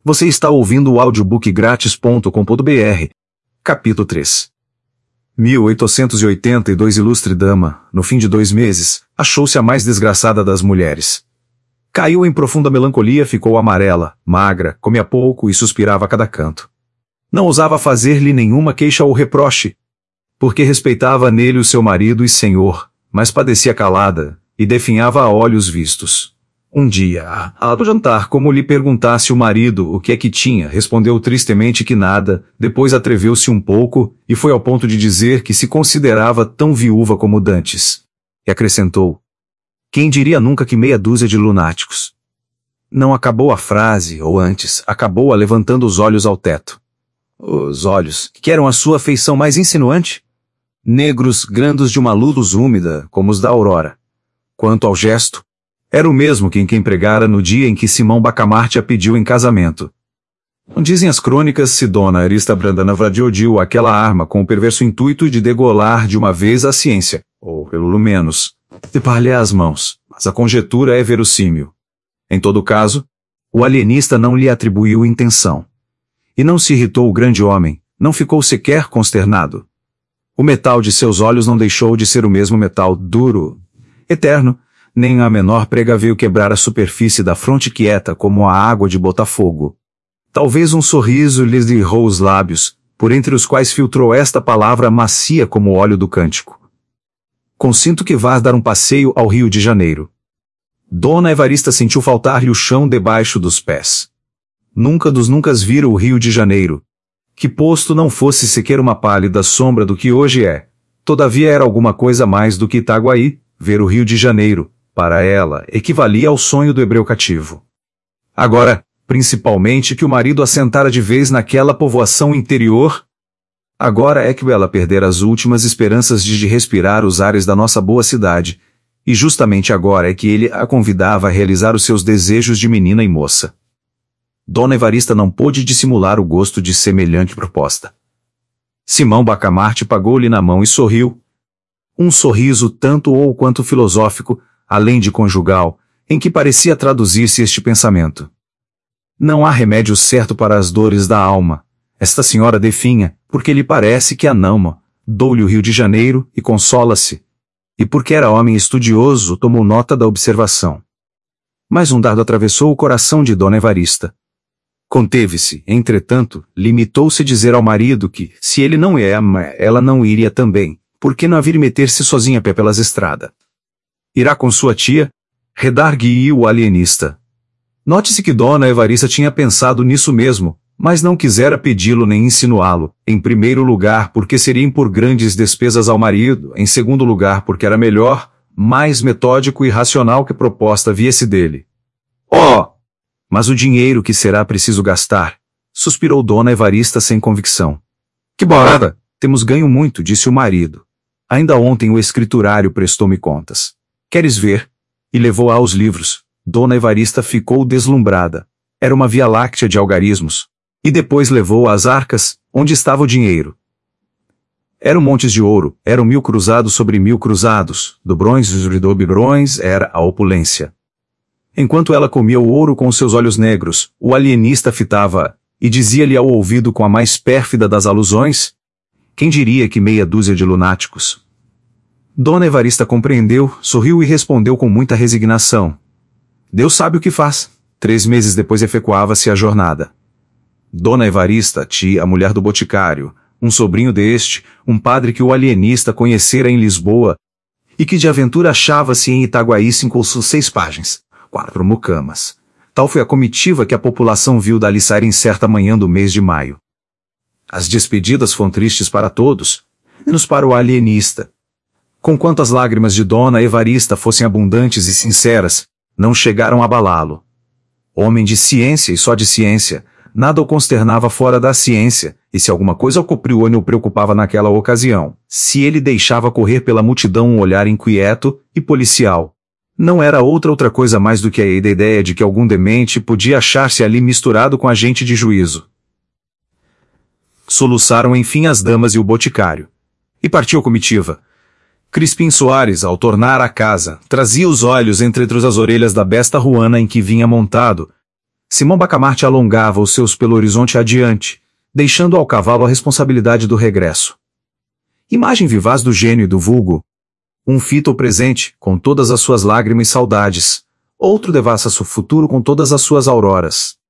Você está ouvindo o audiobookgratis.com.br. Capítulo 3. 1882. Ilustre dama, no fim de 2 meses, achou-se a mais desgraçada das mulheres. Caiu em profunda melancolia, ficou amarela, magra, comia pouco e suspirava a cada canto. Não ousava fazer-lhe nenhuma queixa ou reproche, porque respeitava nele o seu marido e senhor, mas padecia calada, e definhava a olhos vistos. Um dia, ao jantar, como lhe perguntasse o marido o que é que tinha, respondeu tristemente que nada, depois atreveu-se um pouco, e foi ao ponto de dizer que se considerava tão viúva como dantes. E acrescentou: quem diria nunca que meia dúzia de lunáticos? Não acabou a frase, ou antes, acabou-a levantando os olhos ao teto. Os olhos, que eram a sua feição mais insinuante? Negros, grandos de uma luz úmida, como os da aurora. Quanto ao gesto, era o mesmo que empregara no dia em que Simão Bacamarte a pediu em casamento. Dizem as crônicas se Dona Arista Brandanavra odiou aquela arma com o perverso intuito de degolar de uma vez a ciência, ou pelo menos, de-lhe as mãos, mas a conjetura é verossímil. Em todo caso, o alienista não lhe atribuiu intenção. E não se irritou o grande homem, não ficou sequer consternado. O metal de seus olhos não deixou de ser o mesmo metal duro, eterno, nem a menor prega veio quebrar a superfície da fronte quieta como a água de Botafogo. Talvez um sorriso lhes errou os lábios, por entre os quais filtrou esta palavra macia como o óleo do cântico. Consinto que vás dar um passeio ao Rio de Janeiro. Dona Evarista sentiu faltar-lhe o chão debaixo dos pés. Nunca dos nuncas vira o Rio de Janeiro, que posto não fosse sequer uma pálida sombra do que hoje é, todavia era alguma coisa mais do que Itaguaí. Ver o Rio de Janeiro, para ela, equivalia ao sonho do hebreu cativo. Agora, principalmente que o marido assentara de vez naquela povoação interior, agora é que ela perdera as últimas esperanças de respirar os ares da nossa boa cidade, e justamente agora é que ele a convidava a realizar os seus desejos de menina e moça. Dona Evarista não pôde dissimular o gosto de semelhante proposta. Simão Bacamarte pagou-lhe na mão e sorriu. Um sorriso tanto ou quanto filosófico, além de conjugal, em que parecia traduzir-se este pensamento. Não há remédio certo para as dores da alma. Esta senhora definha, porque lhe parece que a nama, dou-lhe o Rio de Janeiro e consola-se. E porque era homem estudioso, tomou nota da observação. Mas um dardo atravessou o coração de Dona Evarista. Conteve-se, entretanto, limitou-se a dizer ao marido que, se ele não ia, ela não iria também, por que não vir meter-se sozinha a pé pelas estradas? Irá com sua tia? Redargue-lhe o alienista. Note-se que Dona Evarista tinha pensado nisso mesmo, mas não quisera pedi-lo nem insinuá-lo, em primeiro lugar porque seria impor grandes despesas ao marido, em segundo lugar porque era melhor, mais metódico e racional que a proposta viesse dele. Oh! Mas o dinheiro que será preciso gastar, suspirou Dona Evarista sem convicção. Que borada! Temos ganho muito, disse o marido. Ainda ontem o escriturário prestou-me contas. Queres ver? E levou-a aos livros. Dona Evarista ficou deslumbrada. Era uma via láctea de algarismos. E depois levou-a às arcas, onde estava o dinheiro. Eram montes de ouro, eram 1000 cruzados sobre 1000 cruzados, dobrões e dobrões era a opulência. Enquanto ela comia o ouro com seus olhos negros, o alienista fitava-a, e dizia-lhe ao ouvido com a mais pérfida das alusões: quem diria que meia dúzia de lunáticos? Dona Evarista compreendeu, sorriu e respondeu com muita resignação. Deus sabe o que faz. 3 meses depois efetuava-se a jornada. Dona Evarista, tia, a mulher do boticário, um sobrinho deste, um padre que o alienista conhecera em Lisboa, e que de aventura achava-se em Itaguaí 5 ou 6 páginas, 4 mucamas. Tal foi a comitiva que a população viu dali sair em certa manhã do mês de maio. As despedidas foram tristes para todos, menos para o alienista. Conquanto as lágrimas de Dona Evarista fossem abundantes e sinceras, não chegaram a abalá-lo. Homem de ciência e só de ciência, nada o consternava fora da ciência, e se alguma coisa o Coprione o preocupava naquela ocasião, se ele deixava correr pela multidão um olhar inquieto e policial, não era outra coisa mais do que a ideia de que algum demente podia achar-se ali misturado com a gente de juízo. Soluçaram enfim as damas e o boticário. E partiu a comitiva. Crispim Soares, ao tornar à casa, trazia os olhos entre as orelhas da besta ruana em que vinha montado, Simão Bacamarte alongava os seus pelo horizonte adiante, deixando ao cavalo a responsabilidade do regresso. Imagem vivaz do gênio e do vulgo. Um fita o presente, com todas as suas lágrimas e saudades. Outro devassa-se o futuro com todas as suas auroras.